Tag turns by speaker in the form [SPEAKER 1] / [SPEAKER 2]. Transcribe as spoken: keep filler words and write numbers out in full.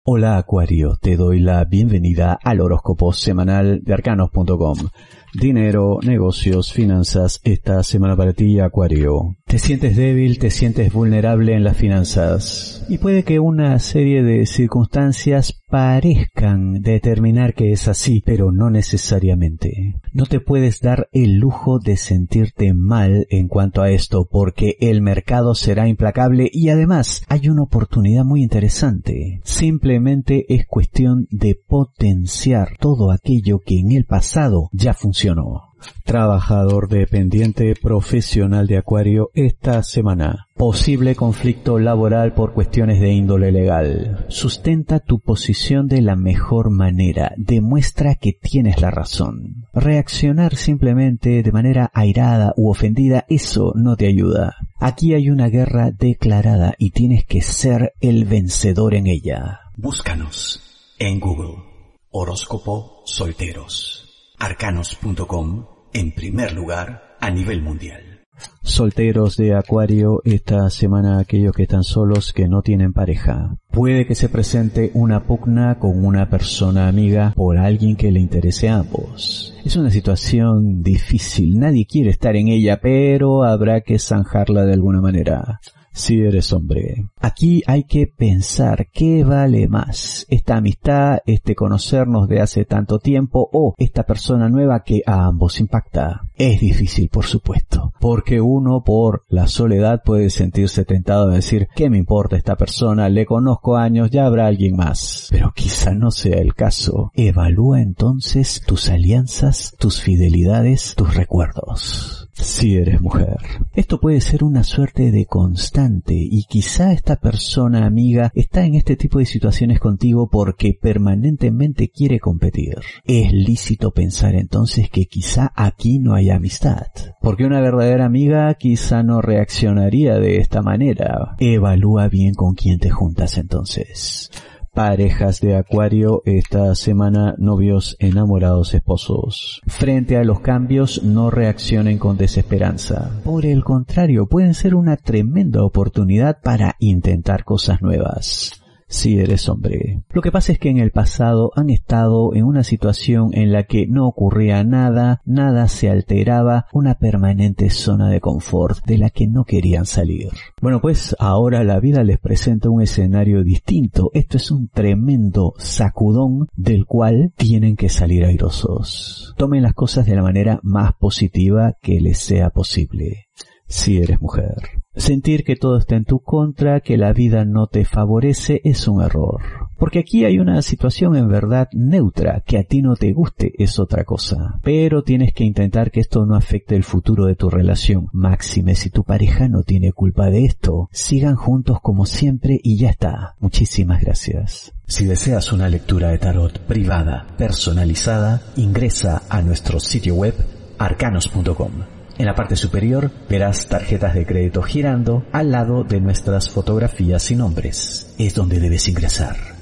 [SPEAKER 1] Hola Acuario, te doy la bienvenida al horóscopo semanal de arcanos punto com. Dinero, negocios, finanzas, esta semana para ti, Acuario. Te sientes débil, te sientes vulnerable en las finanzas. Y puede que una serie de circunstancias parezcan determinar que es así, pero no necesariamente. No te puedes dar el lujo de sentirte mal en cuanto a esto, porque el mercado será implacable y además hay una oportunidad muy interesante. Simplemente es cuestión de potenciar todo aquello que en el pasado ya funcionó. Trabajador dependiente profesional de Acuario esta semana. Posible conflicto laboral por cuestiones de índole legal. Sustenta tu posición de la mejor manera. Demuestra que tienes la razón. Reaccionar simplemente de manera airada u ofendida, eso no te ayuda. Aquí hay una guerra declarada y tienes que ser el vencedor en ella.
[SPEAKER 2] Búscanos en Google. Horóscopo Solteros. arcanos punto com en primer lugar a nivel mundial.
[SPEAKER 1] Solteros de Acuario, esta semana aquellos que están solos, que no tienen pareja. Puede que se presente una pugna con una persona amiga por alguien que le interese a ambos. Es una situación difícil, nadie quiere estar en ella, pero habrá que zanjarla de alguna manera. Si eres hombre, aquí hay que pensar qué vale más, esta amistad, este conocernos de hace tanto tiempo o esta persona nueva que a ambos impacta. Es difícil, por supuesto, porque uno por la soledad puede sentirse tentado a decir, ¿qué me importa esta persona? Le conozco años, ya habrá alguien más. Pero quizá no sea el caso. Evalúa entonces tus alianzas, tus fidelidades, tus recuerdos. Si eres mujer, esto puede ser una suerte de constante y quizá esta persona amiga está en este tipo de situaciones contigo porque permanentemente quiere competir. Es lícito pensar entonces que quizá aquí no hay amistad, porque una verdadera amiga quizá no reaccionaría de esta manera. Evalúa bien con quién te juntas entonces. Parejas de Acuario, esta semana novios, enamorados, esposos. Frente a los cambios, no reaccionen con desesperanza. Por el contrario, pueden ser una tremenda oportunidad para intentar cosas nuevas. Si eres hombre. Lo que pasa es que en el pasado han estado en una situación en la que no ocurría nada, nada se alteraba, una permanente zona de confort de la que no querían salir. Bueno, pues ahora la vida les presenta un escenario distinto. Esto es un tremendo sacudón del cual tienen que salir airosos. Tomen las cosas de la manera más positiva que les sea posible. Si eres mujer. Sentir que todo está en tu contra, que la vida no te favorece, es un error. Porque aquí hay una situación en verdad neutra, que a ti no te guste es otra cosa. Pero tienes que intentar que esto no afecte el futuro de tu relación. Máxime si tu pareja no tiene culpa de esto. Sigan juntos como siempre y ya está. Muchísimas gracias.
[SPEAKER 2] Si deseas una lectura de tarot privada, personalizada, ingresa a nuestro sitio web arcanos punto com. En la parte superior verás tarjetas de crédito girando al lado de nuestras fotografías y nombres. Es donde debes ingresar.